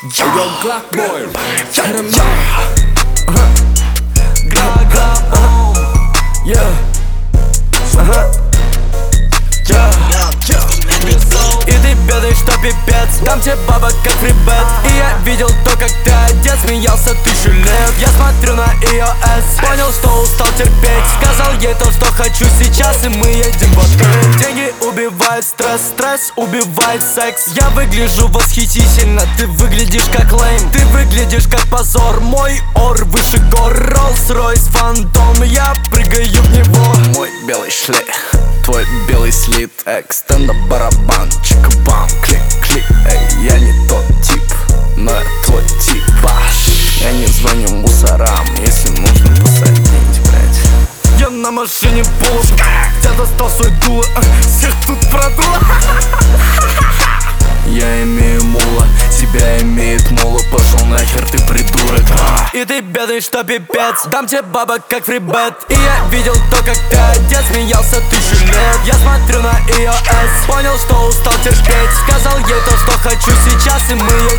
Yo, Glock boy, И ты бедаешь, что пипец. Дам тебе бабок, как фрибет. И я видел то, как ты одет. Смеялся 1000 лет. Я смотрю на ее S. Понял, что устал терпеть. Сказал ей то, что хочу сейчас. И мы едем в отель. Деньги убивают стресс. Стресс убивает секс. Я выгляжу восхитительно. Ты выглядишь как лейм. Ты выглядишь как позор. Мой ор выше гор. Роллс-Ройс фантом. Я прыгаю в него. Мой белый шлейф, твой белый слит. Экстендо барабан, чика-бам, клик-клик. Эй, я не тот тип, но я твой тип. Баш, я не звоню мусорам, если нужно посадить, блять. Я на машине полу. Я достал свой дуло. Всех тут продуло. Я имею мула, тебя имеет мула. Пошел нахер, ты придурок. И ты бедаешь, что пипец. Дам тебе бабок, как фрибет. И я видел то, как ты одет. Смеялся 1000 лет. Я смотрю на ее S. Понял, что устал терпеть. Сказал ей то, что хочу сейчас. И мы